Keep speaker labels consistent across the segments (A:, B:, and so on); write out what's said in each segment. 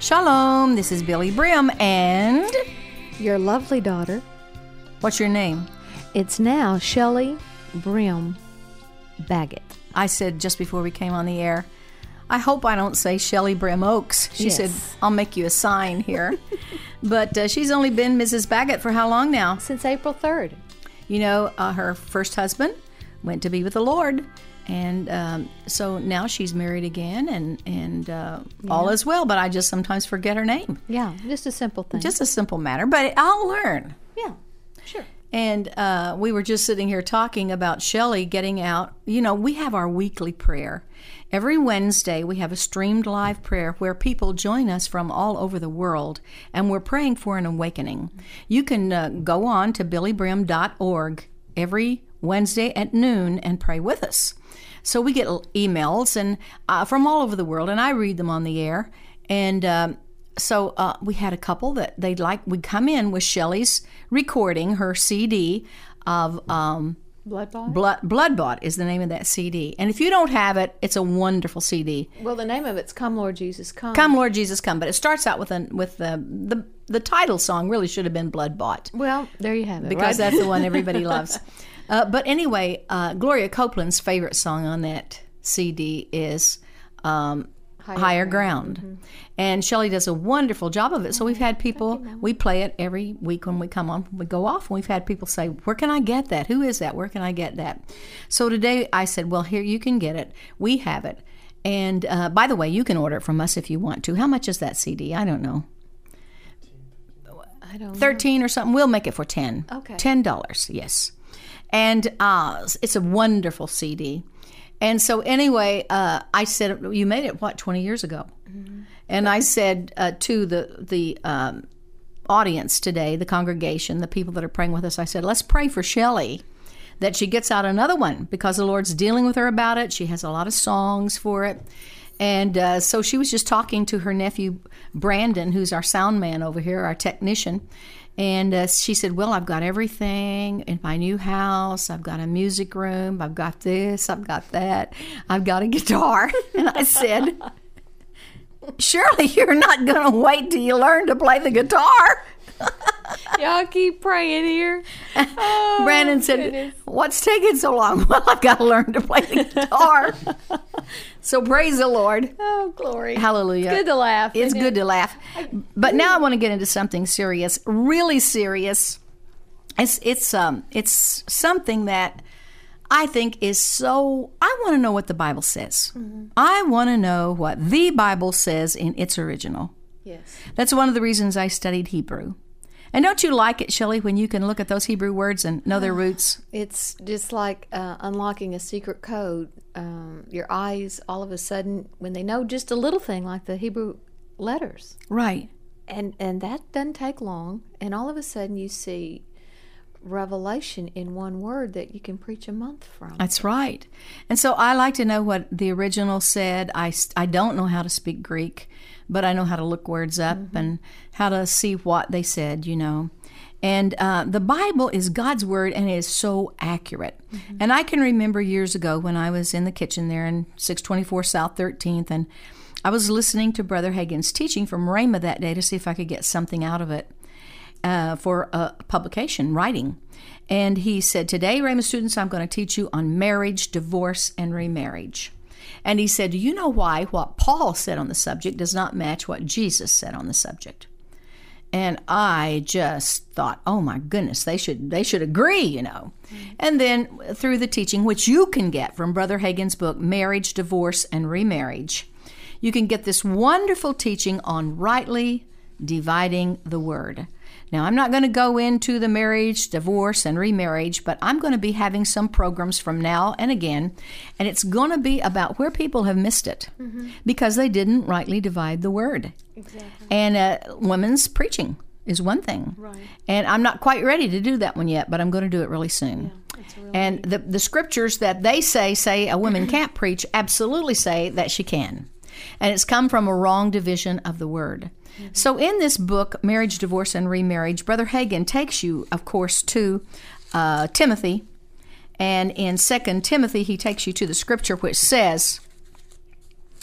A: Shalom, this is Billy Brim, and
B: your lovely daughter.
A: What's your name?
B: It's now Shelley Brim Baggett.
A: I said just before we came on the air, I hope I don't say Shelley Brim Oaks. She said, I'll make you a sign here. But she's only been Mrs. Baggett for how long now?
B: Since April 3rd.
A: You know, her first husband went to be with the Lord. And so now she's married again, and all is well. But I just sometimes forget her name.
B: Yeah, just a simple thing.
A: Just a simple matter. But I'll learn.
B: Yeah, sure.
A: And we were just sitting here talking about Shelley getting out. You know, we have our weekly prayer. Every Wednesday, we have a streamed live prayer where people join us from all over the world, and we're praying for an awakening. You can go on to billybrim.org every Wednesday at noon and pray with us. So we get emails and from all over the world, and I read them on the air. And so we had a couple that they'd like. We'd come in with Shelley's recording, her CD of
B: Blood-Bought?
A: Blood-Bought is the name of that CD. And if you don't have it, it's a wonderful CD.
B: Well, the name of it's Come Lord Jesus Come.
A: Come Lord Jesus Come. But it starts out with the title song really should have been Blood-Bought.
B: Well, there you have it.
A: Because that's the one everybody loves. But anyway, Gloria Copeland's favorite song on that CD is Higher Ground. Mm-hmm. And Shelley does a wonderful job of it. So we've had people, we play it every week when we come on, we go off, and we've had people say, where can I get that? Who is that? Where can I get that? So today I said, well, here, you can get it. We have it. And by the way, you can order it from us if you want to. How much is that CD? I don't know.
B: I don't know.
A: 13 or something. We'll make it for 10.
B: Okay.
A: $10, yes. And it's a wonderful CD. And so anyway, I said, you made it, 20 years ago? Mm-hmm. And I said to the audience today, the congregation, the people that are praying with us, I said, let's pray for Shelley that she gets out another one because the Lord's dealing with her about it. She has a lot of songs for it. And so she was just talking to her nephew, Brandon, who's our sound man over here, our technician. And she said, well, I've got everything in my new house. I've got a music room. I've got this. I've got that. I've got a guitar. And I said, surely you're not going to wait till you learn to play the guitar.
B: Y'all keep praying here.
A: Oh, Brandon said, goodness. What's taking so long? Well, I've got to learn to play the guitar. So praise the Lord.
B: Oh, glory.
A: Hallelujah.
B: It's good to laugh.
A: It's good to laugh. But now I want to get into something serious, really serious. It's something that I think is so, I want to know what the Bible says. Mm-hmm. I want to know what the Bible says in its original.
B: Yes.
A: That's one of the reasons I studied Hebrew. And don't you like it, Shelley, when you can look at those Hebrew words and know their roots?
B: It's just like unlocking a secret code. Your eyes, all of a sudden, when they know just a little thing like the Hebrew letters.
A: Right.
B: And that doesn't take long. And all of a sudden you see revelation in one word that you can preach a month from.
A: That's right. And so I like to know what the original said. I don't know how to speak Greek, but I know how to look words up and how to see what they said, you know. And the Bible is God's word, and it is so accurate. Mm-hmm. And I can remember years ago when I was in the kitchen there in 624 South 13th, and I was listening to Brother Hagin's teaching from Rhema that day to see if I could get something out of it for a publication, writing. And he said, today, Rhema students, I'm going to teach you on marriage, divorce, and remarriage. And he said, do you know why what Paul said on the subject does not match what Jesus said on the subject? And I just thought, oh my goodness, they should agree, you know. Mm-hmm. And then through the teaching, which you can get from Brother Hagin's book, Marriage, Divorce, and Remarriage, you can get this wonderful teaching on rightly dividing the word. Now, I'm not going to go into the marriage, divorce, and remarriage, but I'm going to be having some programs from now and again, and it's going to be about where people have missed it because they didn't rightly divide the word.
B: Exactly. And
A: women's preaching is one thing.
B: Right.
A: And I'm not quite ready to do that one yet, but I'm going to do it really soon.
B: Yeah, it's really
A: and the scriptures that they say a woman can't preach absolutely say that she can. And it's come from a wrong division of the word. Mm-hmm. So in this book, Marriage, Divorce, and Remarriage, Brother Hagin takes you, of course, to Timothy. And in 2 Timothy, he takes you to the scripture which says,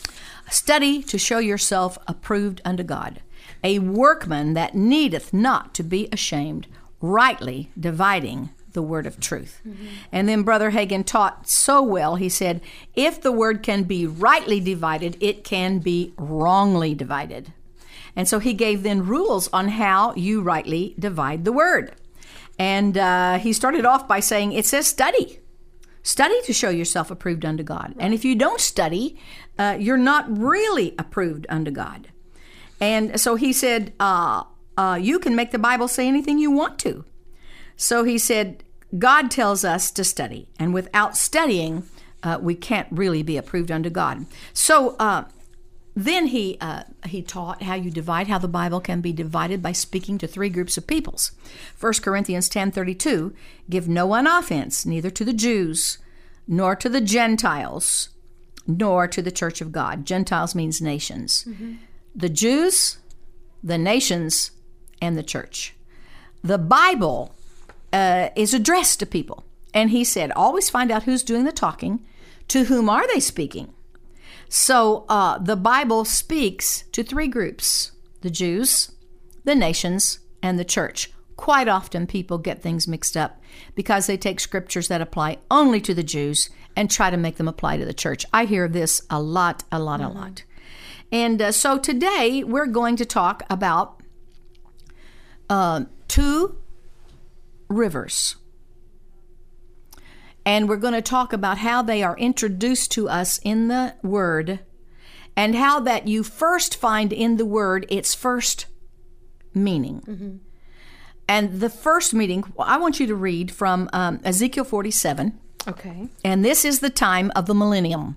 A: Study to show yourself approved unto God, a workman that needeth not to be ashamed, rightly dividing the word of truth. And then Brother Hagin taught so well. He said, if the word can be rightly divided, it can be wrongly divided. And so he gave then rules on how you rightly divide the word. And he started off by saying, it says study. Study to show yourself approved unto God. And if you don't study, you're not really approved unto God. And so he said, you can make the Bible say anything you want to. So he said, God tells us to study. And without studying, we can't really be approved unto God. So then he taught how the Bible can be divided by speaking to three groups of peoples. 1 Corinthians 10:32, give no one offense, neither to the Jews, nor to the Gentiles, nor to the church of God. Gentiles means nations. The Jews, the nations, and the church. The Bible is addressed to people. And he said, always find out who's doing the talking. To whom are they speaking? So the Bible speaks to three groups, the Jews, the nations, and the church. Quite often people get things mixed up because they take scriptures that apply only to the Jews and try to make them apply to the church. I hear this a lot. And so today we're going to talk about two rivers. And we're going to talk about how they are introduced to us in the Word, and how that you first find in the Word its first meaning. And the first meaning, I want you to read from Ezekiel 47.
B: Okay.
A: And this is the time of the millennium.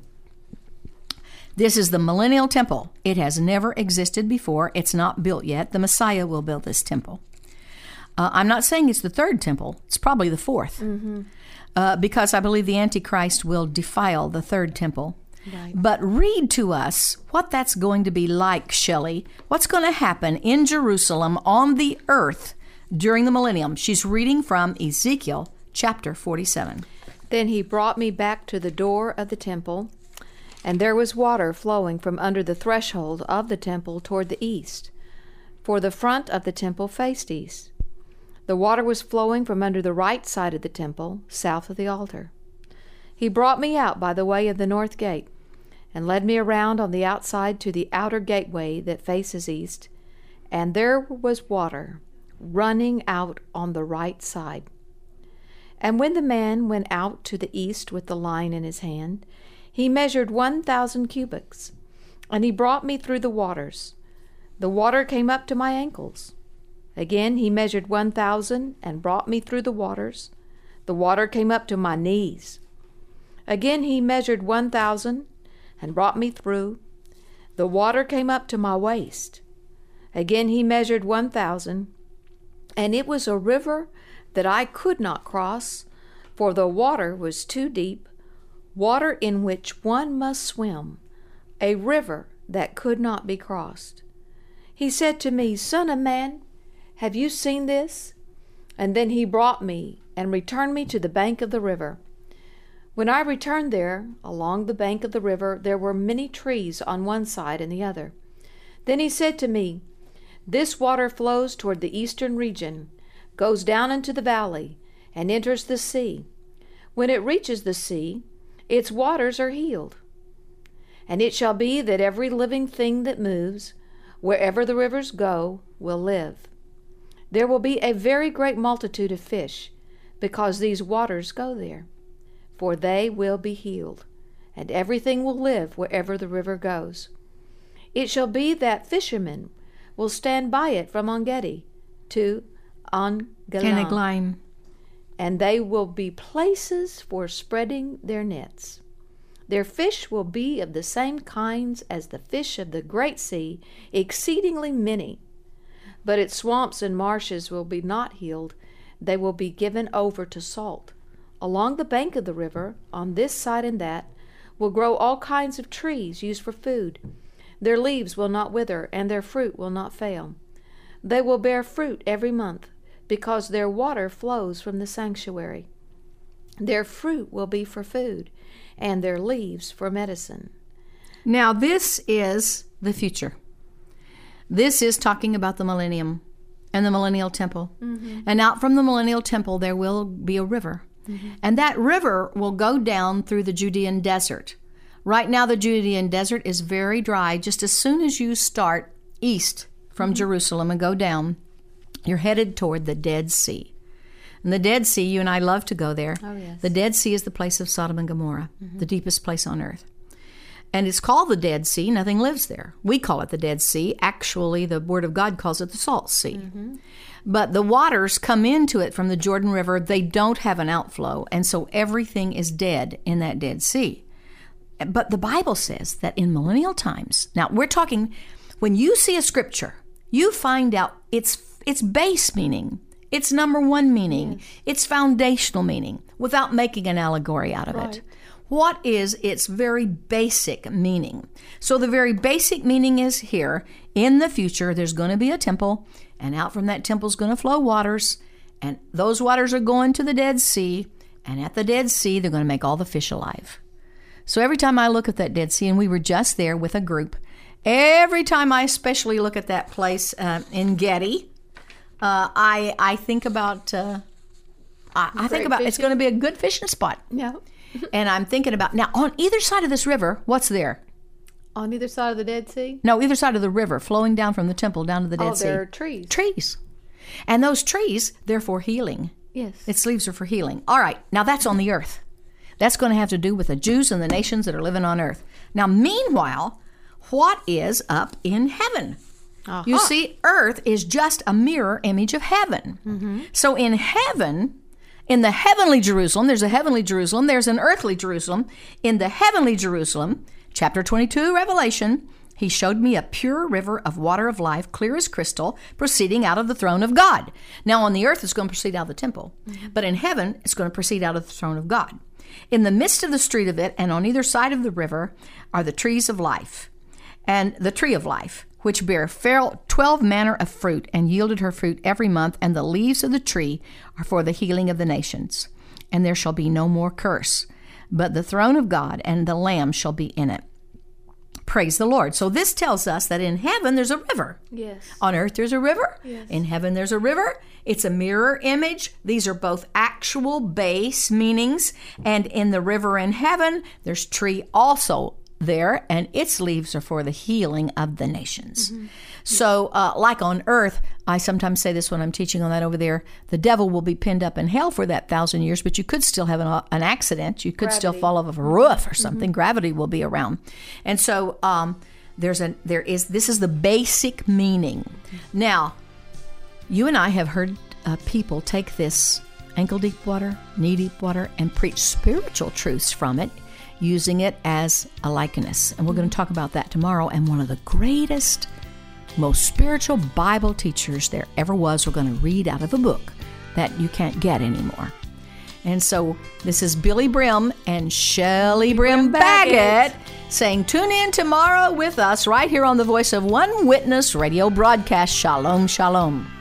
A: This is the millennial temple. It has never existed before. It's not built yet. The Messiah will build this temple. I'm not saying it's the third temple. It's probably the fourth. Because I believe the Antichrist will defile the third temple.
B: Right.
A: But read to us what that's going to be like, Shelley. What's going to happen in Jerusalem on the earth during the millennium. She's reading from Ezekiel chapter 47.
B: Then he brought me back to the door of the temple, and there was water flowing from under the threshold of the temple toward the east, for the front of the temple faced east. The water was flowing from under the right side of the temple, south of the altar. He brought me out by the way of the north gate, and led me around on the outside to the outer gateway that faces east, and there was water running out on the right side. And when the man went out to the east with the line in his hand, he measured 1,000 cubits, and he brought me through the waters. The water came up to my ankles. Again he measured 1,000 and brought me through the waters. The water came up to my knees. Again he measured 1,000 and brought me through. The water came up to my waist. Again he measured 1,000, and it was a river that I could not cross, for the water was too deep, water in which one must swim, a river that could not be crossed. He said to me, Son of man, have you seen this? And then he brought me and returned me to the bank of the river. When I returned there, along the bank of the river, there were many trees on one side and the other. Then he said to me, This water flows toward the eastern region, goes down into the valley, and enters the sea. When it reaches the sea, its waters are healed. And it shall be that every living thing that moves, wherever the rivers go, will live. There will be a very great multitude of fish, because these waters go there. For they will be healed, and everything will live wherever the river goes. It shall be that fishermen will stand by it from En-gedi to En-Eglaim, and they will be places for spreading their nets. Their fish will be of the same kinds as the fish of the great sea, exceedingly many. But its swamps and marshes will be not healed. They will be given over to salt. Along the bank of the river, on this side and that, will grow all kinds of trees used for food. Their leaves will not wither, and their fruit will not fail. They will bear fruit every month, because their water flows from the sanctuary. Their fruit will be for food, and their leaves for medicine.
A: Now, this is the future. This is talking about the millennium and the millennial temple. And out from the millennial temple, there will be a river. And that river will go down through the Judean desert. Right now, the Judean desert is very dry. Just as soon as you start east from Jerusalem and go down, you're headed toward the Dead Sea. And the Dead Sea, you and I love to go there.
B: Oh, yes.
A: The Dead Sea is the place of Sodom and Gomorrah, the deepest place on earth. And it's called the Dead Sea. Nothing lives there. We call it the Dead Sea. Actually, the Word of God calls it the Salt Sea. But the waters come into it from the Jordan River. They don't have an outflow. And so everything is dead in that Dead Sea. But the Bible says that in millennial times, now we're talking, when you see a scripture, you find out its base meaning, its number one meaning, its foundational meaning, without making an allegory out of it. What is its very basic meaning? So the very basic meaning is here, in the future, there's going to be a temple, and out from that temple is going to flow waters, and those waters are going to the Dead Sea, and at the Dead Sea, they're going to make all the fish alive. So every time I look at that Dead Sea, and we were just there with a group, every time I especially look at that place in Getty, I think about it's going to be a good fishing spot.
B: Yeah.
A: And I'm thinking about, now on either side of this river, what's there?
B: On either side of the Dead Sea?
A: No, either side of the river, flowing down from the temple down to the Dead Sea.
B: There are trees.
A: Trees. And those trees, they're for healing.
B: Yes.
A: Its leaves are for healing. All right, now that's on the earth. That's going to have to do with the Jews and the nations that are living on earth. Now, meanwhile, what is up in heaven? You see, earth is just a mirror image of heaven. So in heaven, in the heavenly Jerusalem, there's a heavenly Jerusalem, there's an earthly Jerusalem. In the heavenly Jerusalem, chapter 22, Revelation, he showed me a pure river of water of life, clear as crystal, proceeding out of the throne of God. Now on the earth, it's going to proceed out of the temple. But in heaven, it's going to proceed out of the throne of God. In the midst of the street of it, and on either side of the river, are the trees of life, and the tree of life, which bare 12 manner of fruit, and yielded her fruit every month, and the leaves of the tree are for the healing of the nations. And there shall be no more curse, but the throne of God and the Lamb shall be in it. Praise the Lord. So this tells us that in heaven there's a river.
B: Yes.
A: On earth there's a river.
B: Yes.
A: In heaven there's a river. It's a mirror image. These are both actual base meanings. And in the river in heaven, there's tree also there, and its leaves are for the healing of the nations. So like on earth, I sometimes say this when I'm teaching on that over there, the devil will be pinned up in hell for that 1,000 years, but you could still have an accident. You could still fall off of a roof or something. Gravity will be around. And so this is the basic meaning. Now, you and I have heard people take this ankle-deep water, knee-deep water, and preach spiritual truths from it, using it as a likeness. And we're going to talk about that tomorrow. And one of the greatest, most spiritual Bible teachers there ever was, we're going to read out of a book that you can't get anymore. And so this is Billy Brim and Shelley Brim Baggett saying, tune in tomorrow with us right here on the Voice of One Witness radio broadcast. Shalom, shalom.